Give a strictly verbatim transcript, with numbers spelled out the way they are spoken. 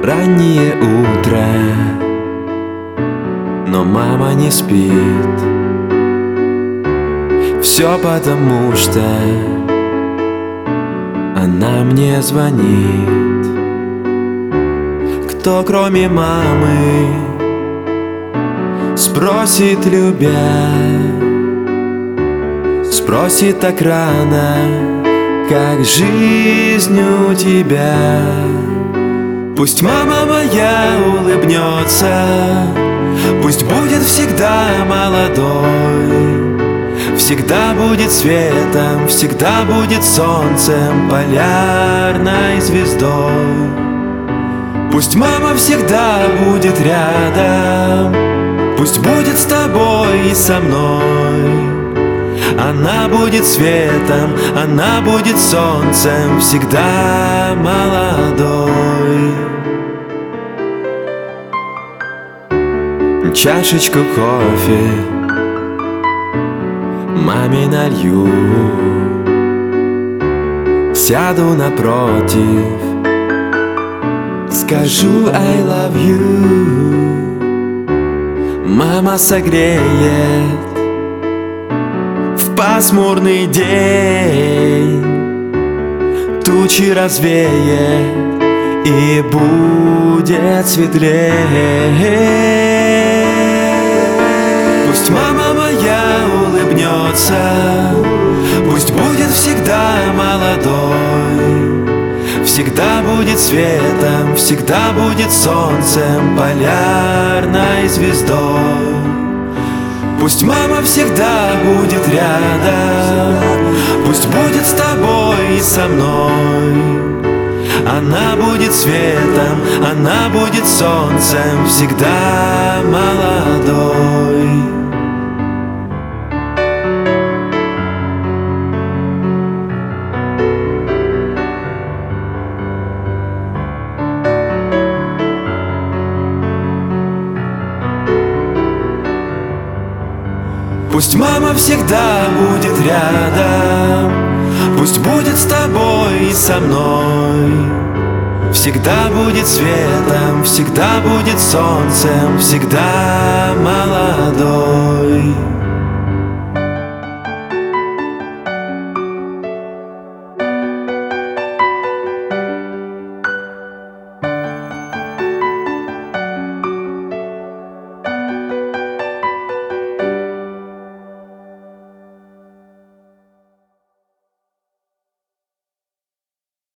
Раннее утро, но мама не спит. Все потому, что она мне звонит. Кто, кроме мамы, спросит, любя, спросит так рано, как жизнь у тебя. Пусть мама моя улыбнется, пусть будет всегда молодой, всегда будет светом, всегда будет солнцем, полярной звездой. Пусть мама всегда будет рядом, пусть будет с тобой и со мной. Она будет светом, она будет солнцем, всегда молодой. Чашечку кофе маме налью, сяду напротив, скажу I love you. Мама согреет в пасмурный день, тучи развеет и будет светлее. Пусть мама моя улыбнется, пусть будет всегда молодой, всегда будет светом, всегда будет солнцем, полярной звездой. Пусть мама всегда будет рядом, пусть будет с тобой и со мной. Она будет светом, она будет солнцем, всегда молодой. Пусть мама всегда будет рядом, пусть будет с тобой и со мной. Всегда будет светом, всегда будет солнцем, всегда молодой.